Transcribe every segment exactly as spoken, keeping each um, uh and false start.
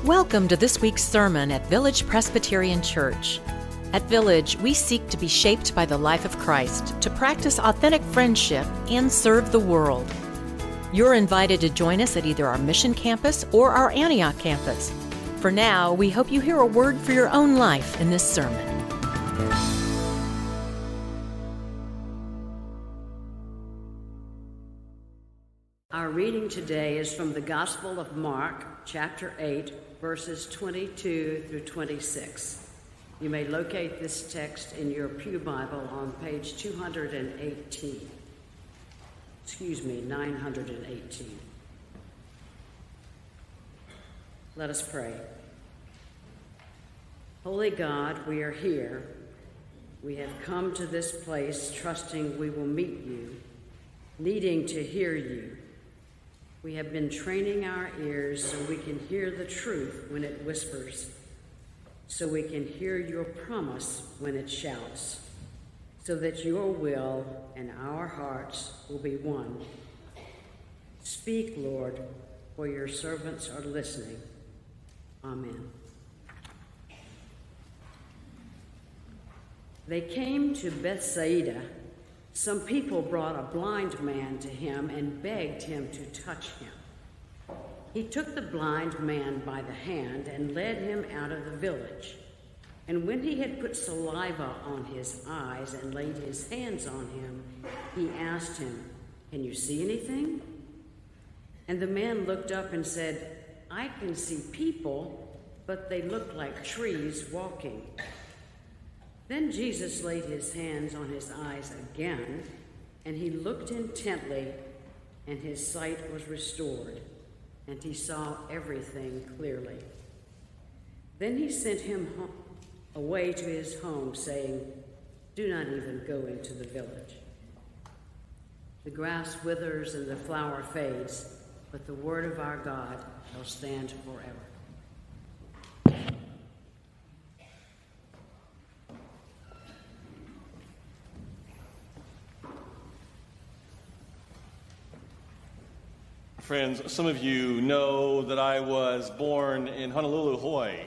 Welcome to this week's sermon at Village Presbyterian Church. At Village, we seek to be shaped by the life of Christ, to practice authentic friendship, and serve the world. You're invited to join us at either our Mission Campus or our Antioch campus. For now, we hope you hear a word for your own life in this sermon. Our reading today is from the Gospel of Mark, chapter eight, verses twenty-two through twenty-six. You may locate this text in your Pew Bible on page two hundred eighteen. Excuse me, nine hundred eighteen. Let us pray. Holy God, we are here. We have come to this place trusting we will meet you, needing to hear you. We have been training our ears so we can hear the truth when it whispers, so we can hear your promise when it shouts, so that your will and our hearts will be one. Speak, Lord, for your servants are listening. Amen. They came to Bethsaida. Some people brought a blind man to him and begged him to touch him. He took the blind man by the hand and led him out of the village. And when he had put saliva on his eyes and laid his hands on him, he asked him, "Can you see anything?" And the man looked up and said, "I can see people, but they look like trees walking." Then Jesus laid his hands on his eyes again, and he looked intently, and his sight was restored, and he saw everything clearly. Then he sent him home, away to his home, saying, "Do not even go into the village." The grass withers and the flower fades, but the word of our God shall stand forever. Friends, some of you know that I was born in Honolulu, Hawaii.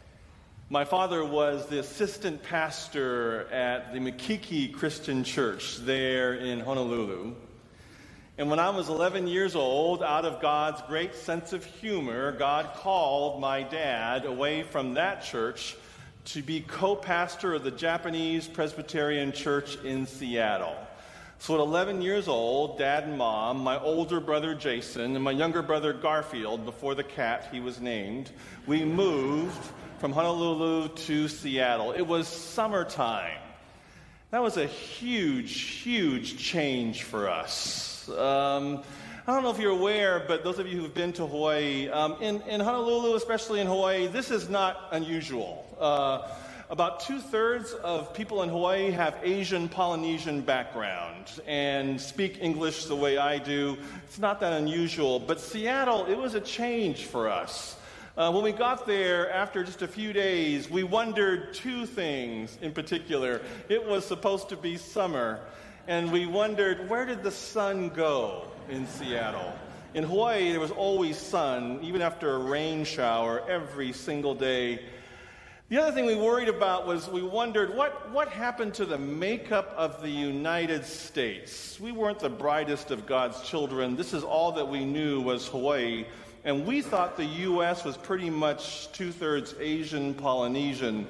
My father was the assistant pastor at the Makiki Christian Church there in Honolulu. And when I was eleven years old, out of God's great sense of humor, God called my dad away from that church to be co-pastor of the Japanese Presbyterian Church in Seattle. So at eleven years old, Dad and Mom, my older brother Jason, and my younger brother Garfield, before the cat he was named, we moved from Honolulu to Seattle. It was summertime. That was a huge, huge change for us. Um, I don't know if you're aware, but those of you who've been to Hawaii, um, in, in Honolulu, especially in Hawaii, this is not unusual. Uh, About two-thirds of people in Hawaii have Asian Polynesian background and speak English the way I do. It's not that unusual, but Seattle, it was a change for us. Uh, when we got there, after just a few days, we wondered two things in particular. It was supposed to be summer, and we wondered, where did the sun go in Seattle? In Hawaii, there was always sun, even after a rain shower, every single day. The other thing we worried about was we wondered what, what happened to the makeup of the United States. We weren't the brightest of God's children. This is all that we knew was Hawaii. And we thought the U S was pretty much two-thirds Asian Polynesian.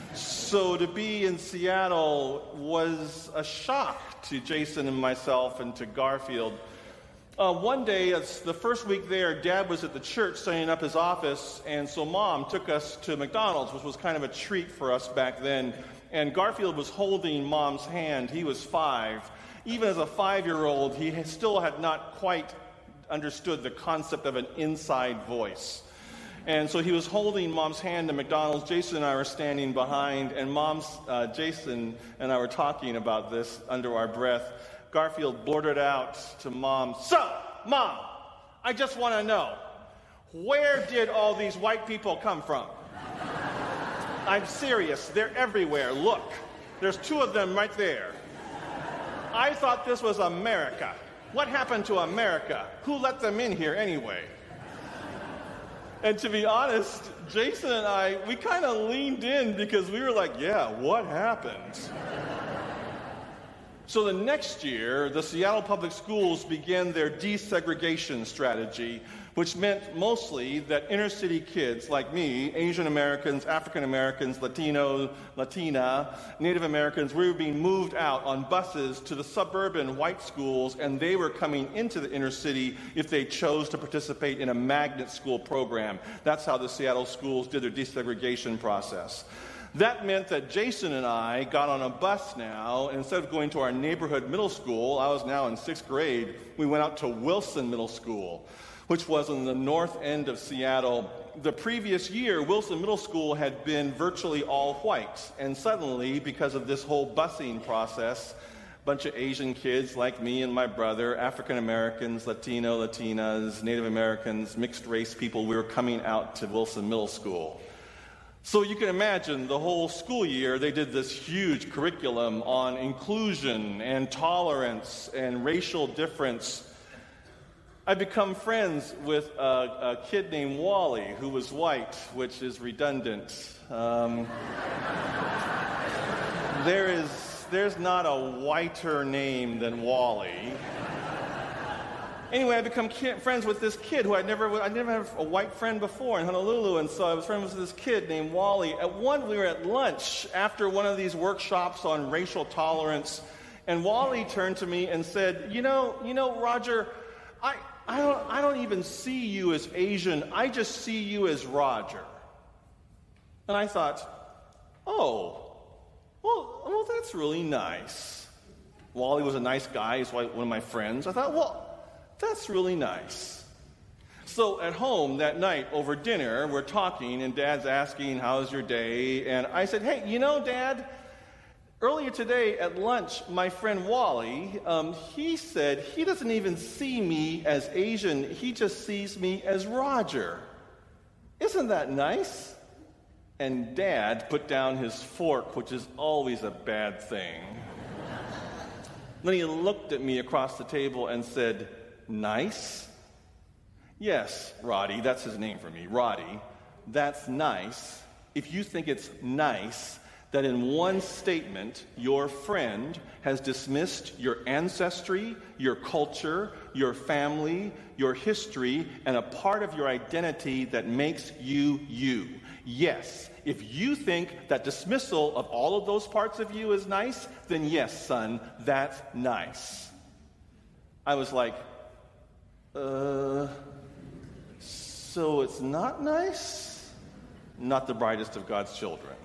So to be in Seattle was a shock to Jason and myself and to Garfield. Uh, one day, it's the first week there, Dad was at the church setting up his office, and so Mom took us to McDonald's, which was kind of a treat for us back then. And Garfield was holding Mom's hand. He was five. Even as a five-year-old, he had still had not quite understood the concept of an inside voice. And so he was holding Mom's hand at McDonald's. Jason and I were standing behind, and Mom's, uh, Jason and I were talking about this under our breath. Garfield blurted out to Mom, "So, Mom, I just want to know, where did all these white people come from?" "I'm serious. They're everywhere. Look, there's two of them right there. I thought this was America. What happened to America? Who let them in here anyway?" And to be honest, Jason and I, we kind of leaned in because we were like, yeah, what happened? So the next year, the Seattle Public Schools began their desegregation strategy, which meant mostly that inner city kids like me, Asian Americans, African Americans, Latino, Latina, Native Americans, we were being moved out on buses to the suburban white schools, and they were coming into the inner city if they chose to participate in a magnet school program. That's how the Seattle schools did their desegregation process. That meant that Jason and I got on a bus now, and instead of going to our neighborhood middle school, I was now in sixth grade, we went out to Wilson Middle School, which was in the north end of Seattle. The previous year, Wilson Middle School had been virtually all white, and suddenly, because of this whole busing process, a bunch of Asian kids like me and my brother, African Americans, Latino, Latinas, Native Americans, mixed race people, we were coming out to Wilson Middle School. So you can imagine the whole school year, they did this huge curriculum on inclusion and tolerance and racial difference. I become friends with a, a kid named Wally, who was white, which is redundant. Um, there is, there's not a whiter name than Wally. Anyway, I become ki- friends with this kid who I never, I never had a white friend before in Honolulu, and so I was friends with this kid named Wally. At one, we were at lunch after one of these workshops on racial tolerance, and Wally turned to me and said, "You know, you know, Roger, I, I don't, I don't even see you as Asian. I just see you as Roger." And I thought, "Oh, well, well, that's really nice." Wally was a nice guy. He's one of my friends. I thought, well, that's really nice. So at home that night over dinner, we're talking, and Dad's asking, "How's your day?" And I said, "Hey, you know, Dad, earlier today at lunch, my friend Wally, um, he said he doesn't even see me as Asian. He just sees me as Roger. Isn't that nice?" And Dad put down his fork, which is always a bad thing. Then he looked at me across the table and said, "Nice? Yes, Roddy, that's his name for me, Roddy. That's nice if you think it's nice that in one statement your friend has dismissed your ancestry, your culture, your family, your history, and a part of your identity that makes you you. Yes, if you think that dismissal of all of those parts of you is nice, then yes, son, that's nice." I was like, Uh, so it's not nice? Not the brightest of God's children.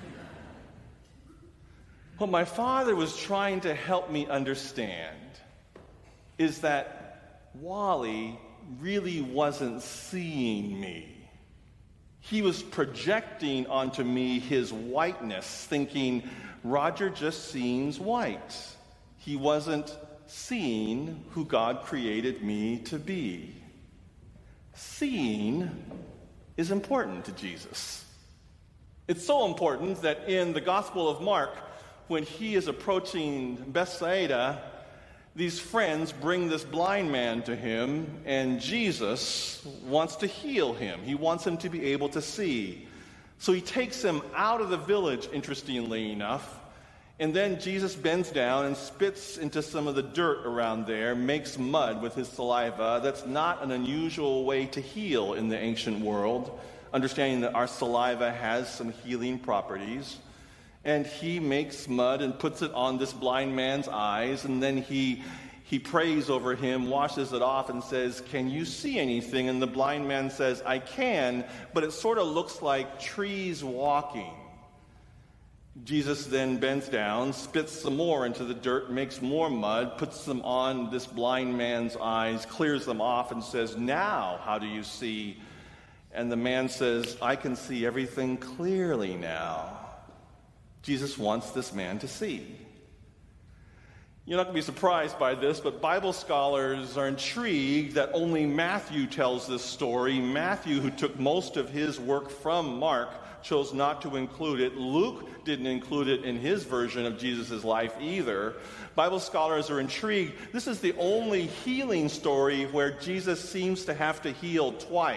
What my father was trying to help me understand is that Wally really wasn't seeing me. He was projecting onto me his whiteness, thinking, Roger just seems white. He wasn't seeing who God created me to be. Seeing is important to Jesus. It's so important that in the Gospel of Mark, when he is approaching Bethsaida, these friends bring this blind man to him, and Jesus wants to heal him. He wants him to be able to see. So he takes him out of the village, interestingly enough, and then Jesus bends down and spits into some of the dirt around there, makes mud with his saliva. That's not an unusual way to heal in the ancient world, understanding that our saliva has some healing properties. And he makes mud and puts it on this blind man's eyes, and then he he prays over him, washes it off, and says, "Can you see anything?" And the blind man says, "I can, but it sort of looks like trees walking." Jesus then bends down, spits some more into the dirt, makes more mud, puts them on this blind man's eyes, clears them off, and says, "Now, how do you see?" And the man says, "I can see everything clearly now." Jesus wants this man to see. You're not going to be surprised by this, but Bible scholars are intrigued that only Matthew tells this story. Matthew, who took most of his work from Mark, chose not to include it. Luke didn't include it in his version of Jesus' life either. Bible scholars are intrigued. This is the only healing story where Jesus seems to have to heal twice.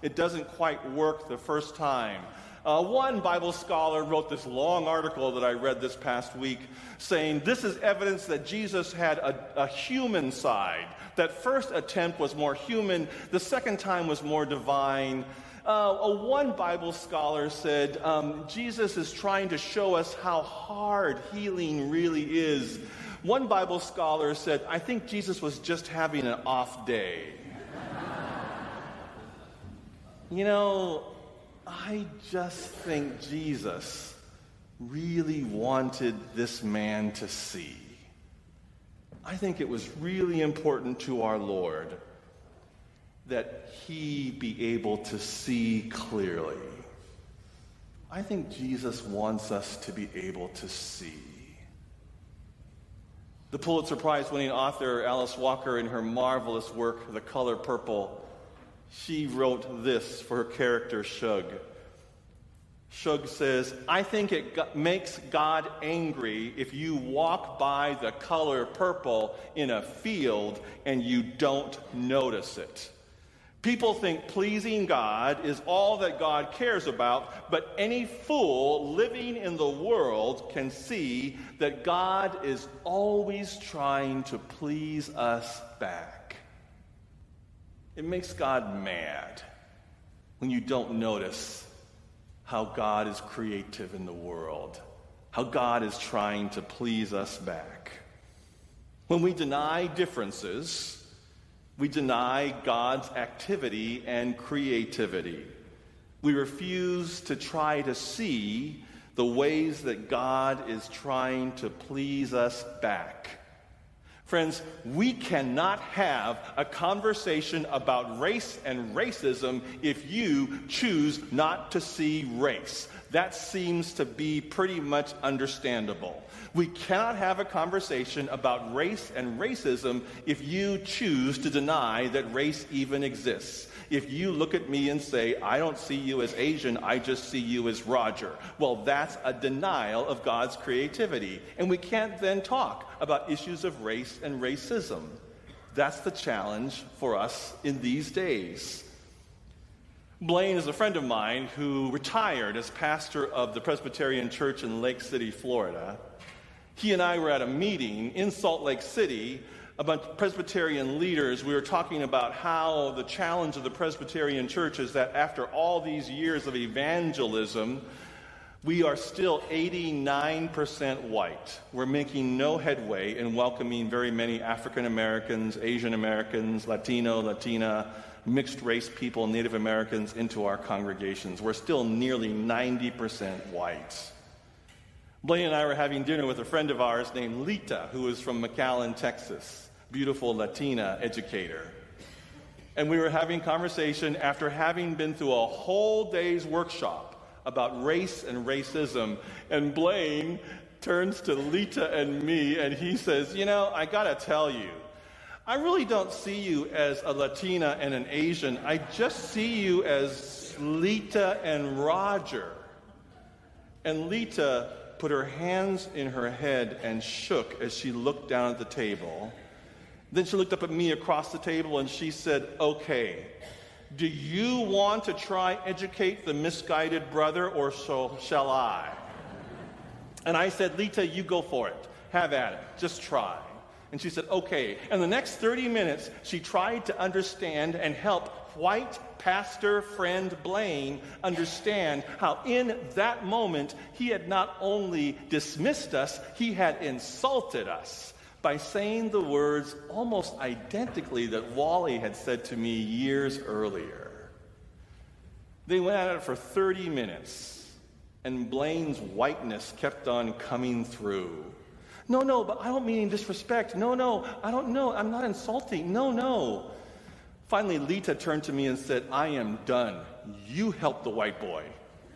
It doesn't quite work the first time. Uh, one Bible scholar wrote this long article that I read this past week saying this is evidence that Jesus had a, a human side. That first attempt was more human, the second time was more divine. Uh, a one Bible scholar said um, Jesus is trying to show us how hard healing really is. One Bible scholar said, I think Jesus was just having an off day. You know, I just think Jesus really wanted this man to see. I think it was really important to our Lord that he be able to see clearly. I think Jesus wants us to be able to see. The Pulitzer Prize-winning author Alice Walker, in her marvelous work, The Color Purple, she wrote this for her character, Shug. Shug says, I think it go- makes God angry if you walk by the color purple in a field and you don't notice it. People think pleasing God is all that God cares about, but any fool living in the world can see that God is always trying to please us back. It makes God mad when you don't notice how God is creative in the world, how God is trying to please us back. When we deny differences, we deny God's activity and creativity. We refuse to try to see the ways that God is trying to please us back. Friends, we cannot have a conversation about race and racism if you choose not to see race. That seems to be pretty much understandable. We cannot have a conversation about race and racism if you choose to deny that race even exists. If you look at me and say, I don't see you as Asian, I just see you as Roger. Well, that's a denial of God's creativity. And we can't then talk about issues of race and racism. That's the challenge for us in these days. Blaine is a friend of mine who retired as pastor of the Presbyterian Church in Lake City, Florida. He and I were at a meeting in Salt Lake City about Presbyterian leaders. We were talking about how the challenge of the Presbyterian Church is that after all these years of evangelism, we are still eighty-nine percent white. We're making no headway in welcoming very many African Americans, Asian Americans, Latino, Latina, mixed race people, Native Americans into our congregations. We're still nearly ninety percent white. Blaine and I were having dinner with a friend of ours named Lita, who is from McAllen, Texas, beautiful Latina educator. And we were having conversation after having been through a whole day's workshop about race and racism. And Blaine turns to Lita and me and he says, you know, I gotta tell you, I really don't see you as a Latina and an Asian. I just see you as Lita and Roger. And Lita put her hands in her head and shook as she looked down at the table. Then she looked up at me across the table and she said, okay, do you want to try educate the misguided brother or so shall I? And I said, Lita, you go for it. Have at it. Just try. And she said, okay. And the next thirty minutes, she tried to understand and help white pastor friend Blaine understand how in that moment he had not only dismissed us, he had insulted us by saying the words almost identically that Wally had said to me years earlier. They went at it for thirty minutes, and Blaine's whiteness kept on coming through. No, no, but I don't mean disrespect. No, no, I don't know. I'm not insulting. No, no. Finally, Lita turned to me and said, I am done. You help the white boy.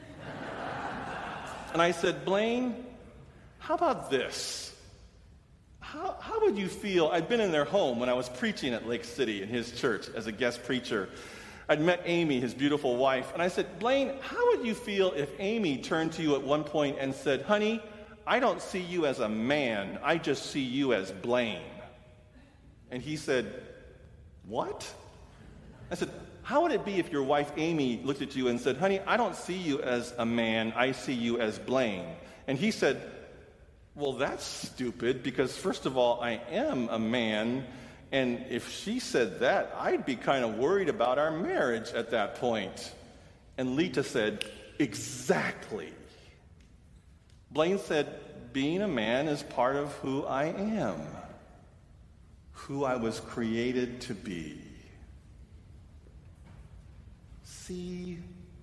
And I said, Blaine, how about this? How, how would you feel? I'd been in their home when I was preaching at Lake City in his church as a guest preacher. I'd met Amy, his beautiful wife, and I said, Blaine, how would you feel if Amy turned to you at one point and said, honey, I don't see you as a man, I just see you as Blaine. And he said, what? I said, how would it be if your wife Amy looked at you and said, honey, I don't see you as a man, I see you as Blaine? And he said, well, that's stupid, because first of all, I am a man, and if she said that, I'd be kind of worried about our marriage at that point. And Lita said, exactly. Blaine said, being a man is part of who I am, who I was created to be. See,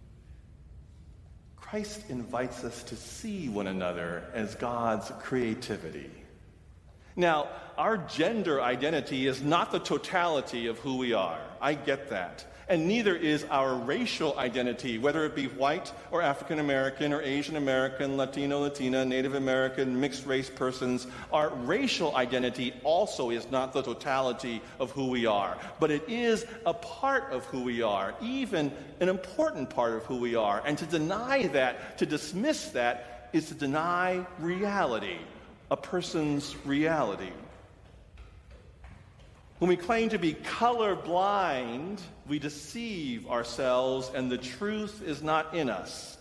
Christ invites us to see one another as God's creativity. Now, our gender identity is not the totality of who we are. I get that. And neither is our racial identity, whether it be white or African American or Asian American, Latino, Latina, Native American, mixed race persons. Our racial identity also is not the totality of who we are, but it is a part of who we are, even an important part of who we are. And to deny that, to dismiss that, is to deny reality, a person's reality. When we claim to be colorblind, we deceive ourselves, and the truth is not in us.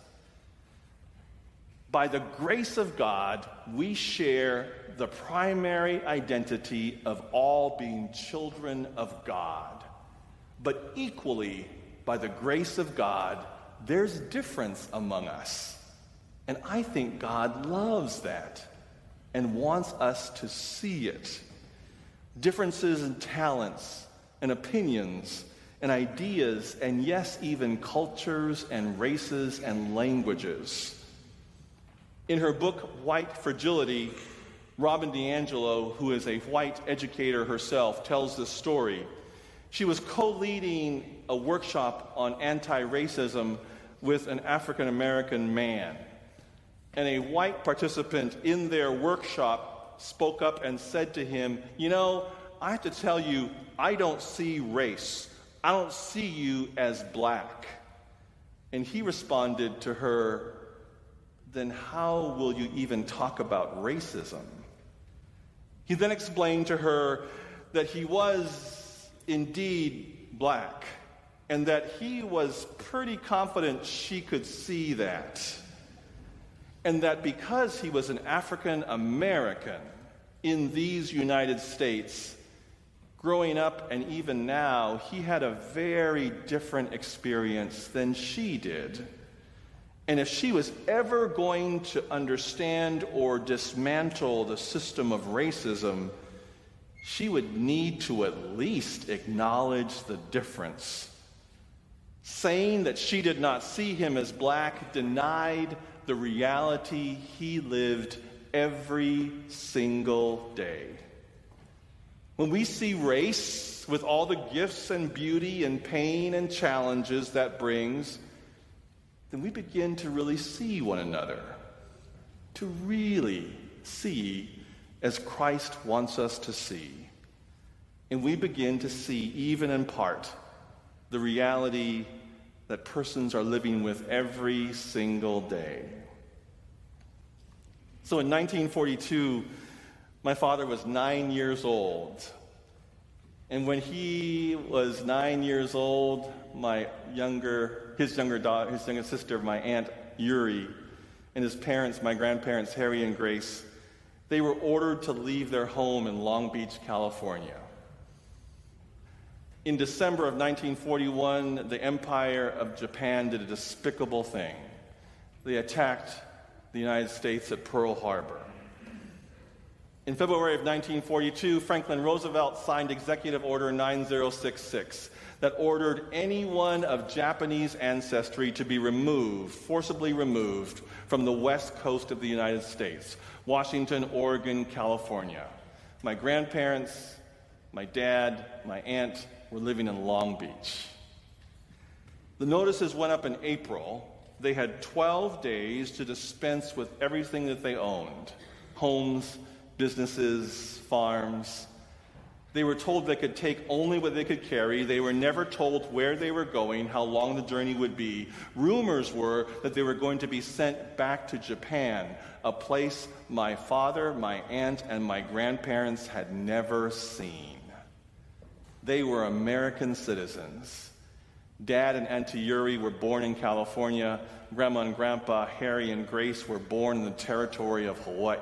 By the grace of God, we share the primary identity of all being children of God. But equally, by the grace of God, there's difference among us. And I think God loves that and wants us to see it. Differences in talents and opinions and ideas, and yes, even cultures and races and languages. In her book, White Fragility, Robin DiAngelo, who is a white educator herself, tells this story. She was co-leading a workshop on anti-racism with an African-American man. And a white participant in their workshop spoke up and said to him, you know, I have to tell you, I don't see race. I don't see you as black. And he responded to her, then how will you even talk about racism? He then explained to her that he was indeed black, and that he was pretty confident she could see that. And that because he was an African American in these United States, growing up and even now, he had a very different experience than she did. And if she was ever going to understand or dismantle the system of racism, she would need to at least acknowledge the difference. Saying that she did not see him as black denied the reality he lived every single day. When we see race with all the gifts and beauty and pain and challenges that brings, then we begin to really see one another, to really see as Christ wants us to see. And we begin to see, even in part, the reality that persons are living with every single day. So in nineteen forty-two, my father was nine years old. And when he was nine years old, my younger, his younger daughter, his younger sister, my aunt Yuri, and his parents, my grandparents, Harry and Grace, they were ordered to leave their home in Long Beach, California. In December of nineteen forty-one, the Empire of Japan did a despicable thing. They attacked the United States at Pearl Harbor. In February of nineteen forty-two, Franklin Roosevelt signed Executive Order nine zero six six that ordered anyone of Japanese ancestry to be removed, forcibly removed, from the west coast of the United States, Washington, Oregon, California. My grandparents, my dad, my aunt were living in Long Beach. The notices went up in April. They had twelve days to dispense with everything that they owned: homes, businesses, farms. They were told they could take only what they could carry. They were never told where they were going, how long the journey would be. Rumors were that they were going to be sent back to Japan, a place my father, my aunt, and my grandparents had never seen. They were American citizens. Dad and Auntie Yuri were born in California. Grandma and Grandpa Harry and Grace were born in the territory of Hawaii.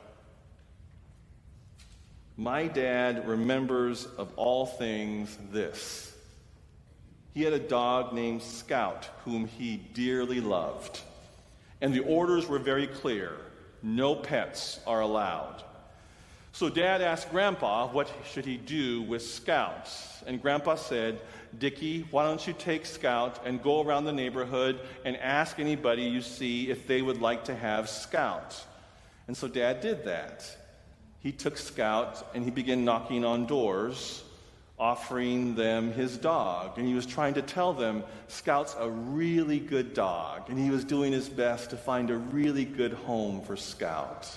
My dad remembers of all things this. He had a dog named Scout, whom he dearly loved. And the orders were very clear. No pets are allowed. So Dad asked Grandpa what should he do with Scout. And Grandpa said, Dickie, why don't you take Scout and go around the neighborhood and ask anybody you see if they would like to have Scout. And so Dad did that. He took Scout and he began knocking on doors, offering them his dog. And he was trying to tell them, Scout's a really good dog. And he was doing his best to find a really good home for Scout.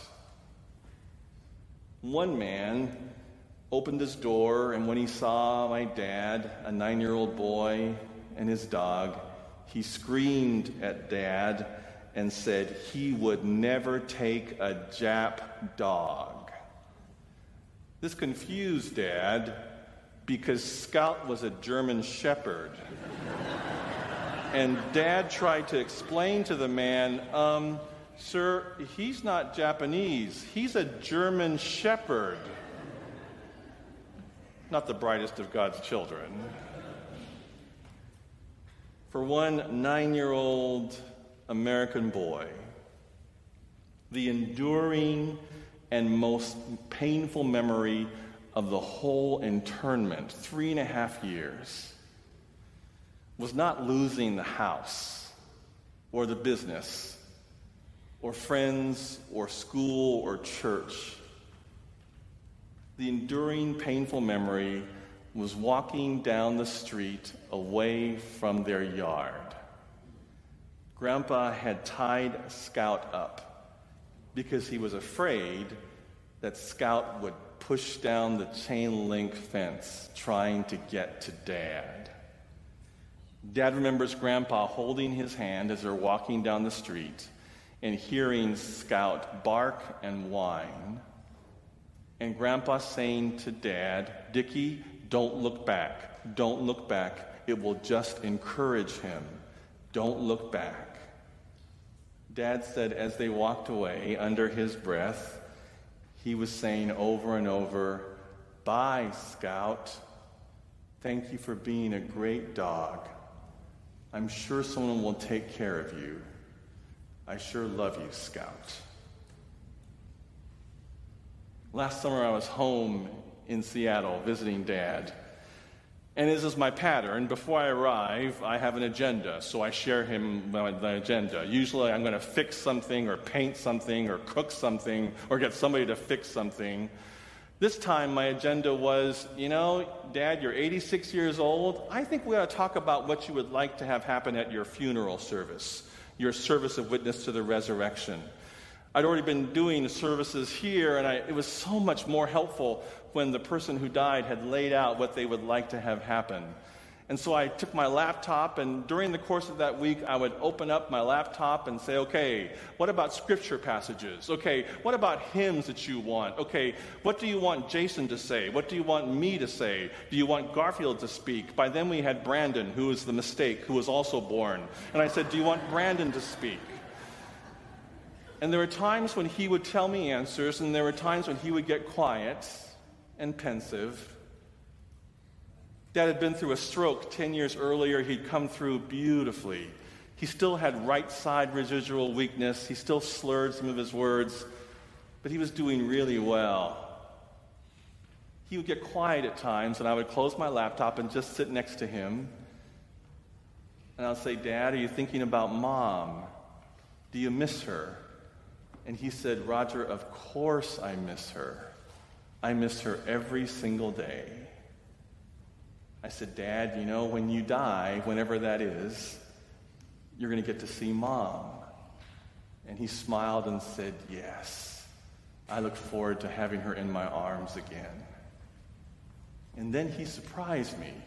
One man opened his door, and when he saw my dad, a nine-year-old boy, and his dog, he screamed at Dad and said he would never take a Jap dog. This confused Dad because Scout was a German Shepherd. And Dad tried to explain to the man, um, sir, he's not Japanese. He's a German Shepherd. Not the brightest of God's children. For one nine-year-old American boy, the enduring and most painful memory of the whole internment, three and a half years, was not losing the house or the business or friends or school or church. The enduring, painful memory was walking down the street away from their yard. Grandpa had tied Scout up because he was afraid that Scout would push down the chain link fence trying to get to Dad. Dad remembers Grandpa holding his hand as they're walking down the street and hearing Scout bark and whine. And Grandpa saying to Dad, Dickie, don't look back. Don't look back. It will just encourage him. Don't look back. Dad said as they walked away, under his breath, he was saying over and over, bye, Scout. Thank you for being a great dog. I'm sure someone will take care of you. I sure love you, Scout. Last summer I was home in Seattle visiting Dad. And as is my pattern, before I arrive, I have an agenda, so I share him the agenda. Usually I'm going to fix something or paint something or cook something or get somebody to fix something. This time my agenda was, you know, Dad, you're eighty-six years old. I think we ought to talk about what you would like to have happen at your funeral service, your service of witness to the resurrection. I'd already been doing services here, and I, it was so much more helpful when the person who died had laid out what they would like to have happen. And so I took my laptop, and during the course of that week, I would open up my laptop and say, okay, what about scripture passages? Okay, what about hymns that you want? Okay, what do you want Jason to say? What do you want me to say? Do you want Garfield to speak? By then we had Brandon, who was the mistake, who was also born. And I said, do you want Brandon to speak? And there were times when he would tell me answers, and there were times when he would get quiet and pensive. Dad had been through a stroke ten years earlier. He'd come through beautifully. He still had right side residual weakness. He still slurred some of his words, but he was doing really well. He would get quiet at times, and I would close my laptop and just sit next to him. And I'll say, Dad, are you thinking about Mom? Do you miss her? And he said, Roger, of course I miss her. I miss her every single day. I said, Dad, you know, when you die, whenever that is, you're going to get to see Mom. And he smiled and said, yes. I look forward to having her in my arms again. And then he surprised me.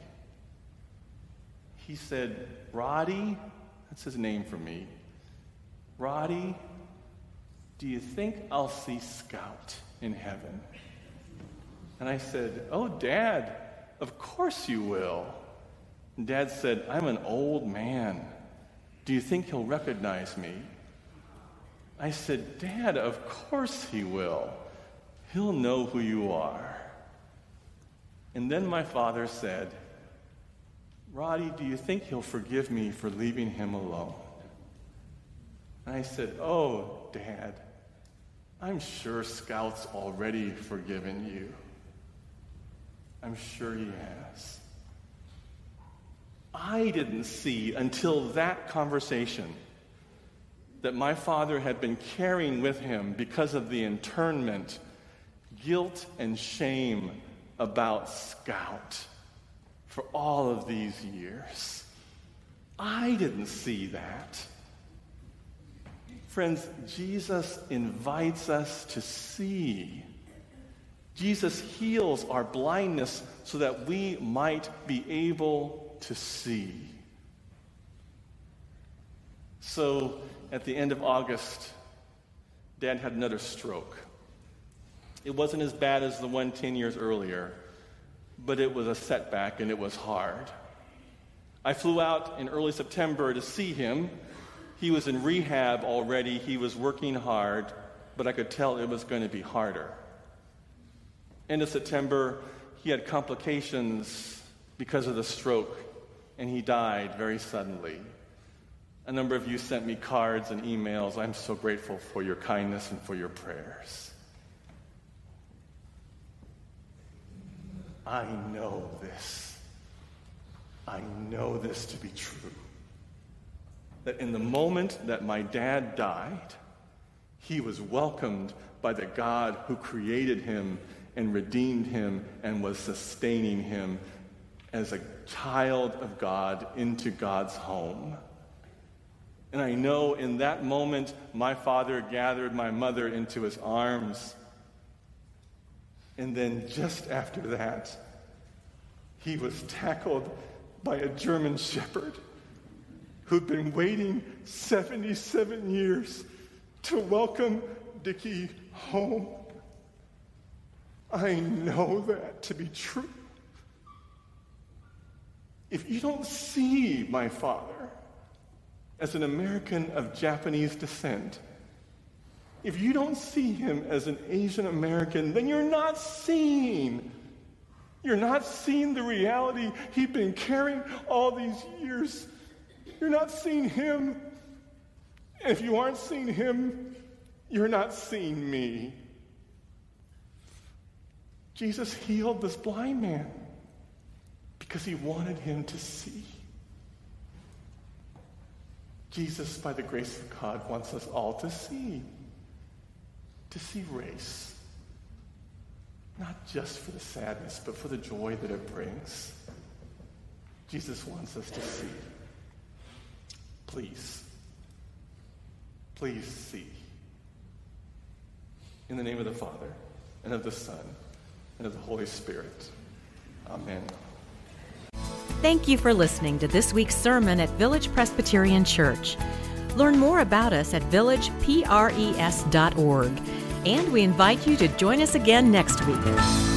He said, Roddy, that's his name for me. Roddy, do you think I'll see Scout in heaven? And I said, oh, Dad, of course you will. And Dad said, "I'm an old man. Do you think he'll recognize me?" I said, "Dad, of course he will. He'll know who you are." And then my father said, "Roddy, do you think he'll forgive me for leaving him alone?" And I said, "Oh, Dad, I'm sure Scout's already forgiven you. I'm sure he has." I didn't see until that conversation that my father had been carrying with him, because of the internment, guilt and shame about Scout for all of these years. I didn't see that. Friends, Jesus invites us to see. Jesus heals our blindness so that we might be able to see. So, at the end of August, Dad had another stroke. It wasn't as bad as the one ten years earlier, but it was a setback and it was hard. I flew out in early September to see him. He was in rehab already. He was working hard, but I could tell it was going to be harder. End of September, he had complications because of the stroke, and he died very suddenly. A number of you sent me cards and emails. I'm so grateful for your kindness and for your prayers. I know this. I know this to be true. That in the moment that my dad died, he was welcomed by the God who created him and redeemed him and was sustaining him as a child of God into God's home. And I know in that moment, my father gathered my mother into his arms. And then just after that, he was tackled by a German shepherd who'd been waiting seventy-seven years to welcome Dickie home. I know that to be true. If you don't see my father as an American of Japanese descent, if you don't see him as an Asian American, then you're not seeing. You're not seeing the reality he'd been carrying all these years. You're not seeing him. And if you aren't seeing him, you're not seeing me. Jesus healed this blind man because he wanted him to see. Jesus, by the grace of God, wants us all to see. To see race. Not just for the sadness, but for the joy that it brings. Jesus wants us to see. Please. Please see. In the name of the Father, and of the Son, and of the Holy Spirit. Amen. Thank you for listening to this week's sermon at Village Presbyterian Church. Learn more about us at village pres dot org. And we invite you to join us again next week.